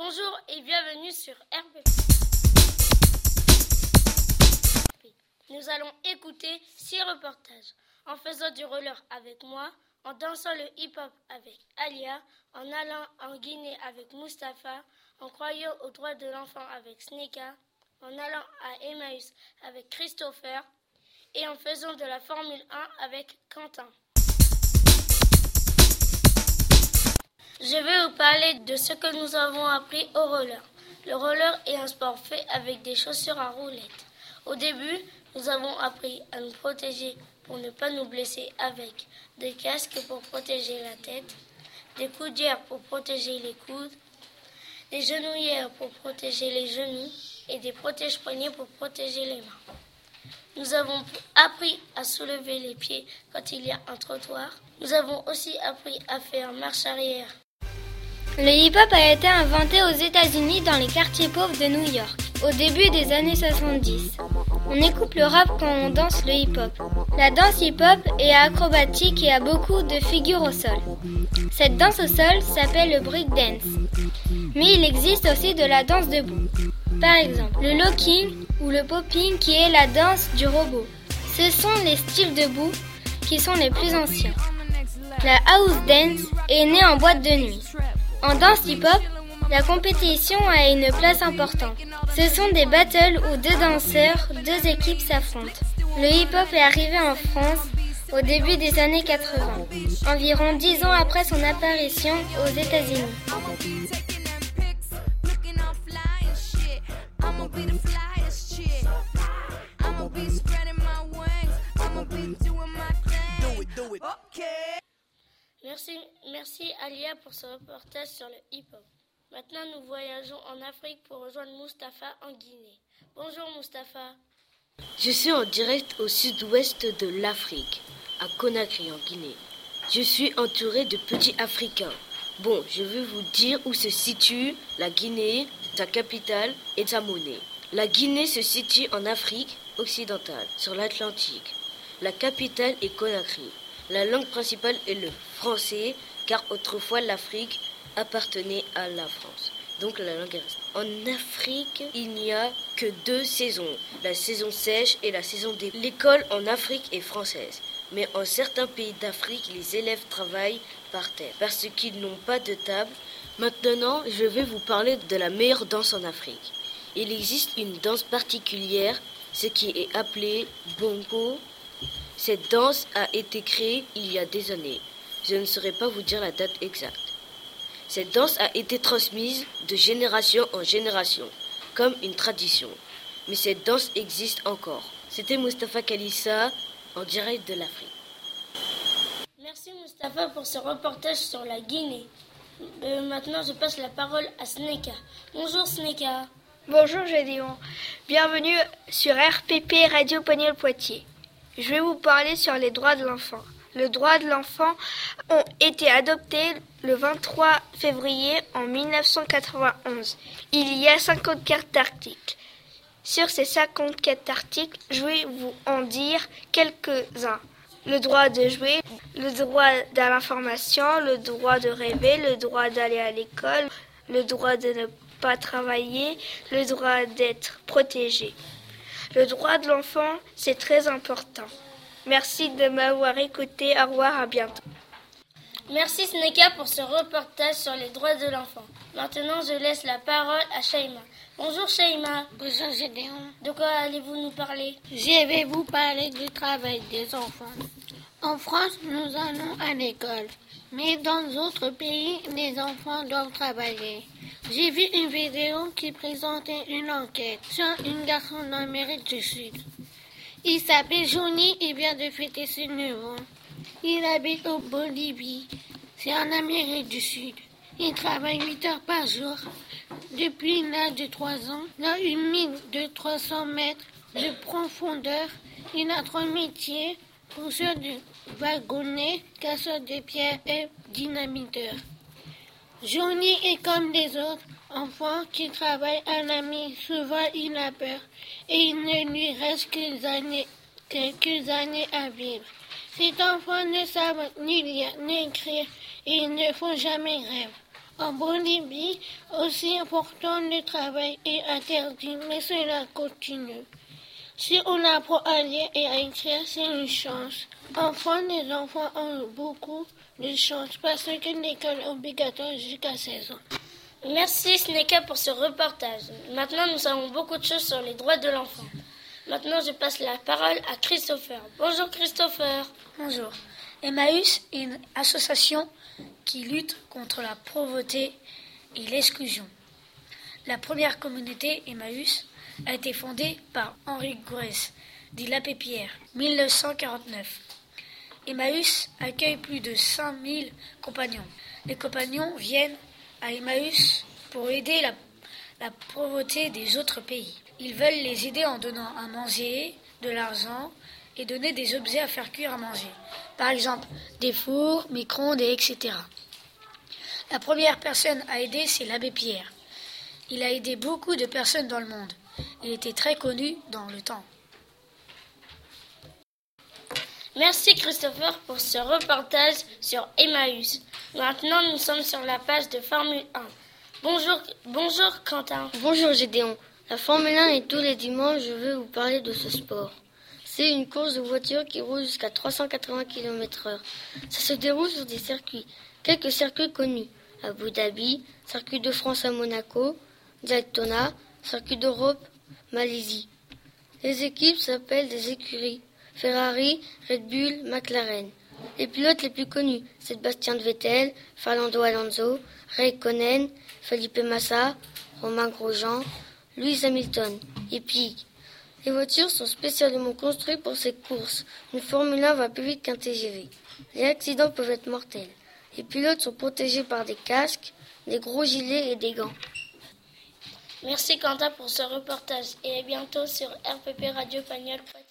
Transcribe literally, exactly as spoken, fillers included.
Bonjour et bienvenue sur R P P. Nous allons écouter six reportages en faisant du roller avec moi, en dansant le hip-hop avec Alia, en allant en Guinée avec Mustapha, en croyant aux droits de l'enfant avec Sneka, en allant à Emmaüs avec Christopher et en faisant de la Formule un avec Quentin. Je vais vous parler de ce que nous avons appris au roller. Le roller est un sport fait avec des chaussures à roulettes. Au début, nous avons appris à nous protéger pour ne pas nous blesser avec des casques pour protéger la tête, des coudières pour protéger les coudes, des genouillères pour protéger les genoux et des protège-poignets pour protéger les mains. Nous avons appris à soulever les pieds quand il y a un trottoir. Nous avons aussi appris à faire marche arrière. Le hip-hop a été inventé aux États-Unis dans les quartiers pauvres de New York, au début des années soixante-dix. On écoute le rap quand on danse le hip-hop. La danse hip-hop est acrobatique et a beaucoup de figures au sol. Cette danse au sol s'appelle le breakdance. Mais il existe aussi de la danse debout. Par exemple, le locking ou le popping qui est la danse du robot. Ce sont les styles debout qui sont les plus anciens. La house dance est née en boîte de nuit. En danse hip-hop, la compétition a une place importante. Ce sont des battles où deux danseurs, deux équipes s'affrontent. Le hip-hop est arrivé en France au début des années quatre-vingts, environ dix ans après son apparition aux États-Unis. Merci, merci Alia pour ce reportage sur le hip-hop. Maintenant, nous voyageons en Afrique pour rejoindre Mustapha en Guinée. Bonjour Mustapha. Je suis en direct au sud-ouest de l'Afrique, à Conakry en Guinée. Je suis entouré de petits Africains. Bon, je vais vous dire où se situe la Guinée, sa capitale et sa monnaie. La Guinée se situe en Afrique occidentale, sur l'Atlantique. La capitale est Conakry. La langue principale est le français, car autrefois l'Afrique appartenait à la France. Donc la langue est restée. En Afrique, il n'y a que deux saisons, la saison sèche et la saison des... L'école en Afrique est française, mais en certains pays d'Afrique, les élèves travaillent par terre, parce qu'ils n'ont pas de table. Maintenant, je vais vous parler de la meilleure danse en Afrique. Il existe une danse particulière, ce qui est appelé bongo. Cette danse a été créée il y a des années. Je ne saurais pas vous dire la date exacte. Cette danse a été transmise de génération en génération, comme une tradition. Mais cette danse existe encore. C'était Mustapha Kalissa, en direct de l'Afrique. Merci Mustapha pour ce reportage sur la Guinée. Euh, maintenant, je passe la parole à Sneka. Bonjour Sneka. Bonjour Gédéon. Bienvenue sur R P P Radio Poniel Poitiers. Je vais vous parler sur les droits de l'enfant. Les droits de l'enfant ont été adoptés le vingt-trois février en mille neuf cent quatre-vingt-onze. Il y a cinquante-quatre articles. Sur ces cinquante-quatre articles, je vais vous en dire quelques-uns. Le droit de jouer, le droit à l'information, le droit de rêver, le droit d'aller à l'école, le droit de ne pas travailler, le droit d'être protégé. Le droit de l'enfant, c'est très important. Merci de m'avoir écouté. Au revoir, à bientôt. Merci Sneka pour ce reportage sur les droits de l'enfant. Maintenant, je laisse la parole à Shaima. Bonjour Shaima. Bonjour Gédéon. De quoi allez-vous nous parler? Je vais vous parler du travail des enfants. En France, nous allons à l'école. Mais dans d'autres pays, les enfants doivent travailler. J'ai vu une vidéo qui présentait une enquête sur un garçon d'Amérique du Sud. Il s'appelle Johnny et vient de fêter ses neuf ans. Il habite au Bolivie, c'est en Amérique du Sud. Il travaille huit heures par jour. Depuis l'âge de trois ans, dans une mine de trois cents mètres de profondeur, il a trois métiers, pousseur de wagonnet, casseur de pierres et dynamiteur. Johnny est comme les autres enfants qui travaillent à la mine. Souvent, il a peur et il ne lui reste quelques années, quelques années à vivre. Ces enfants ne savent ni lire ni écrire et ils ne font jamais rêve. En Bolivie, aussi important, le travail est interdit, mais cela continue. Si on apprend à lire et à écrire, c'est une chance. En France, les enfants ont beaucoup de chance parce que l'école est obligatoire jusqu'à seize ans. Merci Sneka pour ce reportage. Maintenant, nous savons beaucoup de choses sur les droits de l'enfant. Maintenant, je passe la parole à Christopher. Bonjour Christopher. Bonjour. Emmaüs est une association qui lutte contre la pauvreté et l'exclusion. La première communauté Emmaüs a été fondée par Henri Greuze, dit l'Abbé Pierre, mille neuf cent quarante-neuf. Emmaüs accueille plus de cinq mille compagnons. Les compagnons viennent à Emmaüs pour aider la, la pauvreté des autres pays. Ils veulent les aider en donnant à manger, de l'argent et donner des objets à faire cuire à manger. Par exemple, des fours, micro-ondes, et cetera. La première personne à aider, c'est l'Abbé Pierre. Il a aidé beaucoup de personnes dans le monde. Il était très connu dans le temps. Merci Christopher pour ce reportage sur Emmaüs. Maintenant, nous sommes sur la page de Formule un. Bonjour, bonjour Quentin. Bonjour Gédéon. La Formule un et tous les dimanches, je veux vous parler de ce sport. C'est une course de voitures qui roule jusqu'à trois cent quatre-vingts kilomètres heure. Ça se déroule sur des circuits. Quelques circuits connus. Abu Dhabi, circuit de France à Monaco, Daytona, circuit d'Europe, Malaisie. Les équipes s'appellent des écuries. Ferrari, Red Bull, McLaren. Les pilotes les plus connus, Sébastien Vettel, Fernando Alonso, Räikkönen, Felipe Massa, Romain Grosjean, Lewis Hamilton et puis, les voitures sont spécialement construites pour ces courses. Une Formule un va plus vite qu'un T G V. Les accidents peuvent être mortels. Les pilotes sont protégés par des casques, des gros gilets et des gants. Merci Quentin pour ce reportage et à bientôt sur R P P Radio Pagnol.